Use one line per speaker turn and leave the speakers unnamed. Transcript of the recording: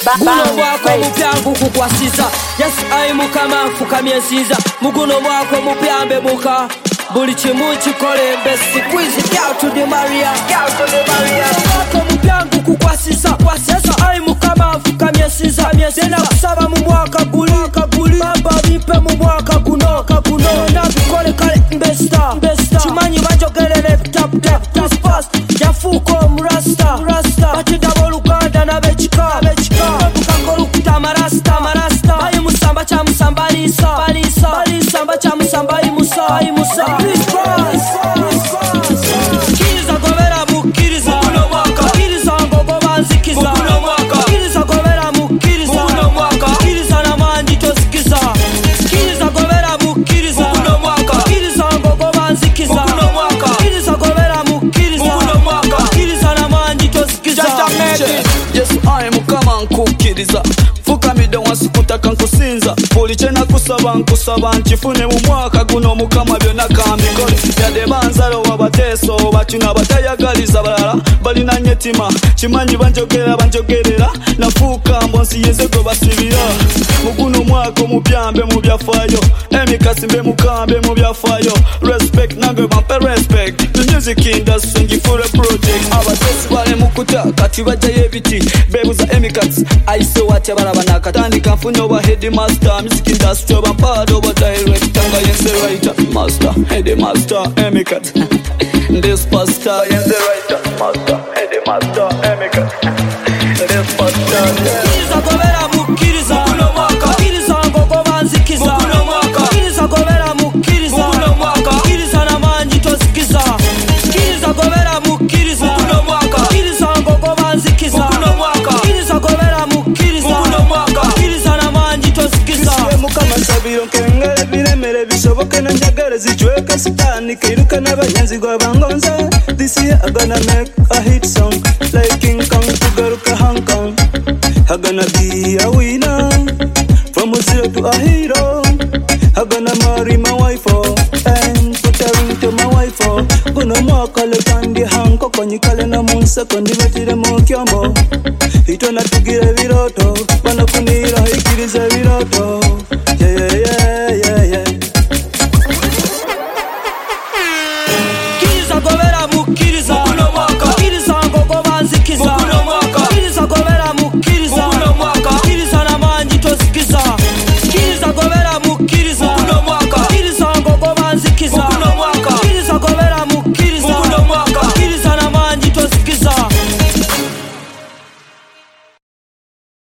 Guno mwako mupyangu kukwasiza. Yes, I mukama fukamye nsiza. Muguno mwako mupyambe muka. Buli chimu chikole mbesi kwizi. Girl to the Maria. Mwako mupyangu kukwasiza. Yes, I mukama fukamye nsiza. Tena kusaba mu mwaka guli. Bamba vipe mu mwaka guno. Na bikole kale mbesta. Chimanyi bajogelele tap. Crispas yafuko murasta. Batida bolukanda na bechika. Bukangolu kutama rasta. Bayi musamba cha musamba lisa. Samba cha musamba imusa. Crispas kiriza gobera mukiriza. Kiriza ngogo banzikiza. Kiriza gobera mukiriza. Kiriza na manji tosikiza. Kiriza gobera mukiriza. Kiriza ngogo banzikiza. Kiriza gobera mukiriza. Kiriza na manji tosikiza.
Yes, I mukama nkukiriza. Fukamide wansi kutaka nkusinza. Buli chena kusaba nchifune mu mwaka guno mukama byonna kambikole. Yade banzalo wabateso batuna batayagaliza balala balina nyetima. Chimanyi banjogerera nafuka mbonsi yezego basibira. Muguno mwaka mupyambe mu byafayo. Emikasi mbe mukambe mu byafayo. Respect nange bampe respect. The music industry ngifure project. Abatesi bale mukuta kati bajaye ebiti. Bebuza emikasi aise wate barabana katandika mfunye oba headmaster. Music industry oba mpad oba director. Nga yense writer master headmaster emikat. This pastor yense writer master headmaster emikat. This pastor
Kiriza gobera mukiriza. Muguno mwaka. Kiriza ngogo banzikiza. Muguno mwaka. Kiriza gobera mukiriza. Muguno mwaka. Kiriza na manji tosikiza. Kiriza gobera mukiriza. Muguno mwaka. Kiriza ngogo banzikiza. Muguno mwaka. Kiriza gobera mukiriza. Muguno mwaka. Kiriza na manji tosikiza.
Mukama sabiro nkengere biremere bishoboke na njagare zijweka sitani kiruka n'abagenzi gwabangonza. This year I gonna make a hit song like King Kong kugaruka Hong Kong. I gonna be a winner from a zero to a hero. I gonna marry my wife and put a ring to my wife. Gonna mwaka le kandi hanko konyikale na munsa kondi betire mu kyombo. Itona tugire biroto banakunira ikiriza biroto.